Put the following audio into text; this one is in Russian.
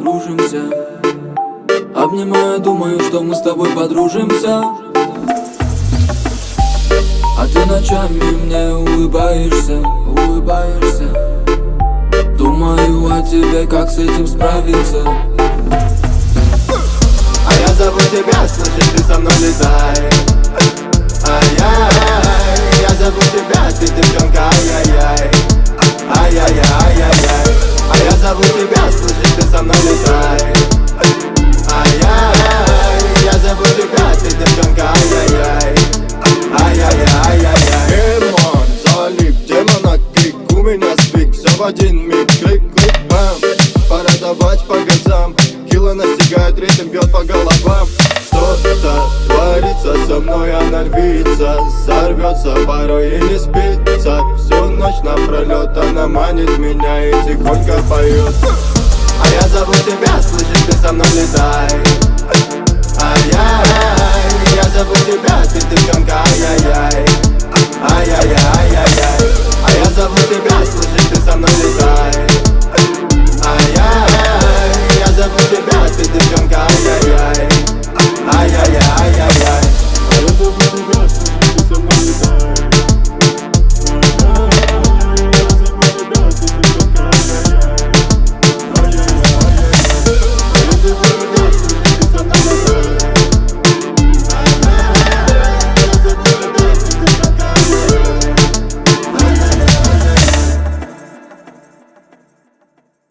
подружимся. Обнимаю, думаю, что мы с тобой подружимся. А ты ночами мне улыбаешься. Думаю о тебе, как с этим справиться. А я зову тебя, слышишь, ты со мной летай. Ай-яй-яй, я зову тебя, ты девчонка, ай-яй-яй. Ай-яй-яй-яй-яй. А я зову тебя, слышишь, ты со мной летай. Ай-яй-яй, я зову тебя, ты девчонка, ай-яй-яй. Ай-яй-яй-яй-яй. Демон, залип, демона крик, у меня спик, все в один миг, крик-крик, бам. Пора давать по газам, кило настигает, ритм бьет по головам. Что-то творится со мной, она рвится, сорвется порой и не спится. Всю ночь напролет она манит меня и тихонько поет. А я зову тебя, слышишь, ты со мной летай. Ай-яй-яй, я зову тебя, ты девчонка, ай-яй-яй. Ай-яй-яй-яй-яй. А я зову тебя, слышишь, ты со мной летай.